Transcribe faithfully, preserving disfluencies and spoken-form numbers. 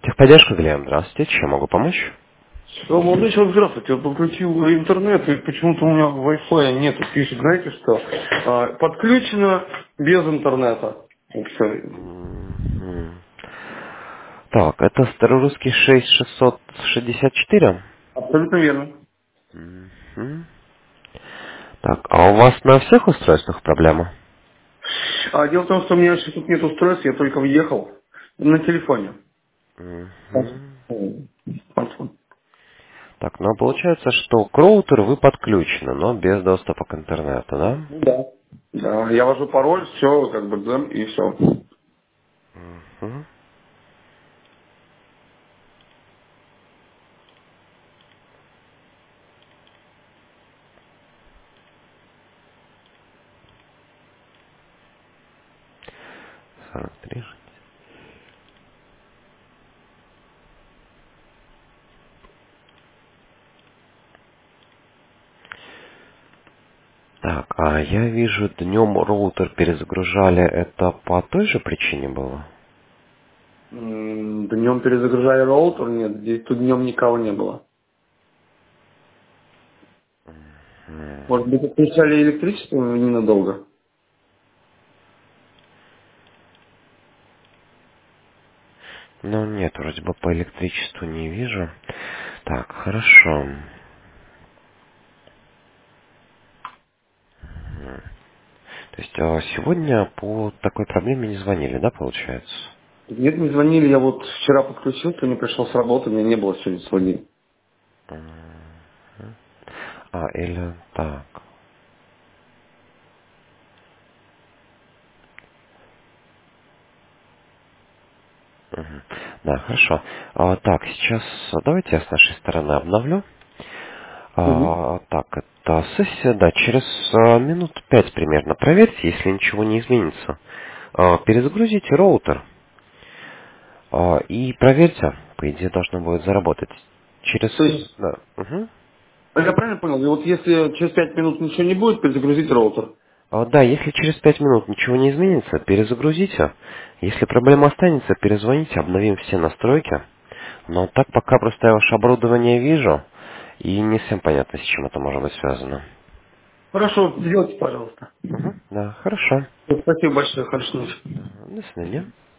Техподдержка, Глеб, здравствуйте. Чем могу помочь? Что, молодой человек, здравствуйте. Я подключил интернет, и почему-то у меня Wi-Fi нет. Пишет, знаете что? А, подключено без интернета. И всё. Мгм. Так, это старорусский шесть шестьсот шестьдесят четыре. Абсолютно верно. Мгм. Так, а у вас на всех устройствах проблема? А дело в том, что у меня сейчас тут нет устройств, я только въехал на телефоне. Мгм. Смартфон. Так, ну получается, что к роутеру вы подключены, но без доступа к интернету, да? Ну да. Да, я ввожу пароль, все, как бы, да, и все. Мгм. сорок три. Так, а я вижу, днем роутер перезагружали, это по той же причине было? Днем перезагружали роутер, нет, здесь тут днем никого не было. Может быть, отключали электричество ненадолго? Ну нет, вроде бы по электричеству не вижу. Так, хорошо. То есть а, сегодня по такой проблеме не звонили, да, получается? Нет, не звонили, я вот вчера подключился, не пришел с работы, у меня не было сегодня свой день. А, или так. Мгм. Да, хорошо. А, так, сейчас а, давайте я с нашей стороны обновлю. Угу. А, так, это сессия, да, через а, минут пять примерно. Проверьте, если ничего не изменится. А, перезагрузите роутер а, и проверьте. По идее, должно будет заработать. Через... То есть, Да. Мгм. я правильно понял, и вот если через пять минут ничего не будет, перезагрузить роутер. А, Да, если через пять минут ничего не изменится, перезагрузите. Если проблема останется, перезвоните, обновим все настройки. Но так пока просто я ваше оборудование вижу, и не всем понятно, с чем это может быть связано. Хорошо, сделайте, пожалуйста. Угу, да, хорошо. Спасибо большое, хорошо. Ага, до свидания.